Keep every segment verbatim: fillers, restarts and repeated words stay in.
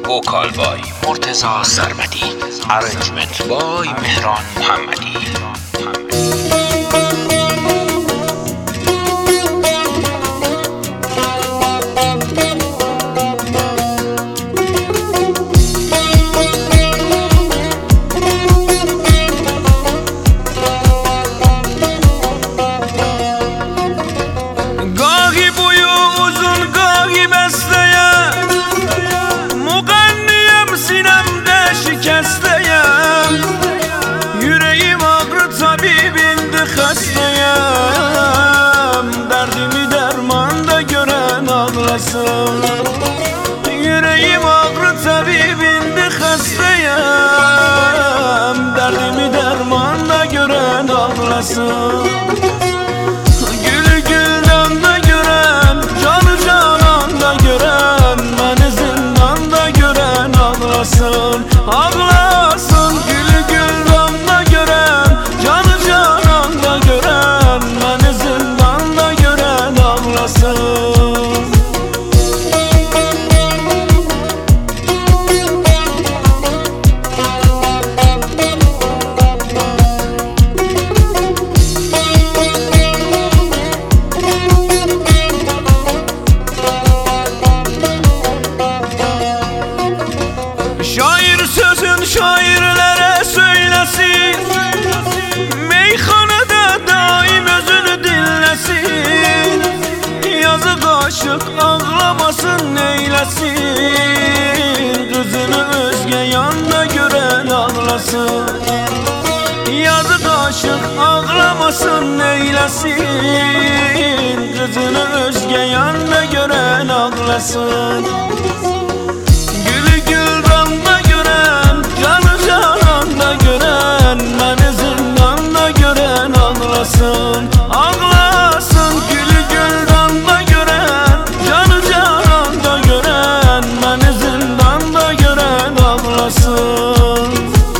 vocal by Murtaza Sarmadi, arrangement by Mehran Mohammadi. Yüreğim ağrı tabibindi hastayım, derdimi dermanda gören ağlasın. Gülü güldanda gören, canı cananda gören, beni zindanda gören ağlasın, ağlasın. Gülü güldanda gören, canı cananda gören, beni zindanda gören ağlasın. Şair sözün şairlere söylesin, meyhanede daim özünü dinlesin. Yazık aşık ağlamasın neylesin, kızını özge yanda gören ağlasın. Yazık aşık ağlamasın neylesin, kızını özge yanda gören ağlasın. Ağlasın, gülü güldanda gören, canı cananda gören, beni zindanda gören ağlasın.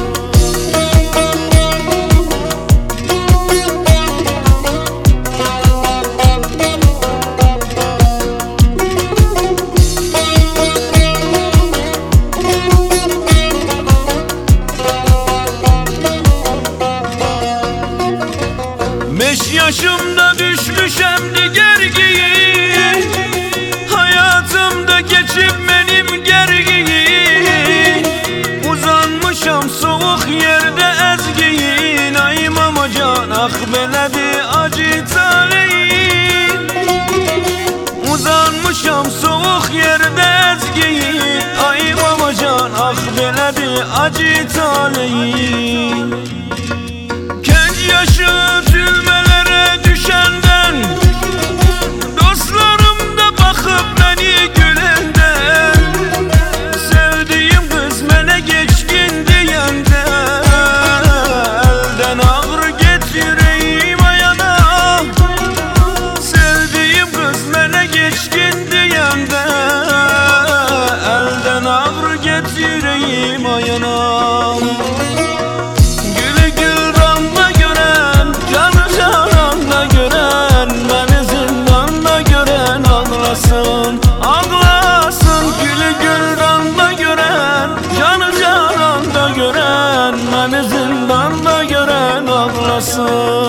Beş yaşımda düşmüşem gergiyi, hayatımda geçip benim gergiyi. Uzanmışam soğuk yerde ezgiyi, naim amacan ah beledi acı taleyi. Uzanmışam soğuk yerde ezgiyi, naim amacan ah beledi acı taleyi. Genç yaşı zülmelere düşenden, dostlarım da bakıp beni gülenden, sevdiğim kız mene geçkin diyende, elden ağır get yüreğim ayana. Sevdiğim kız mene geçkin diyende, elden ağır get yüreğim ayana. Ağlasın, gülü güldanda gören, canı cananda gören, beni zindanda gören ağlasın.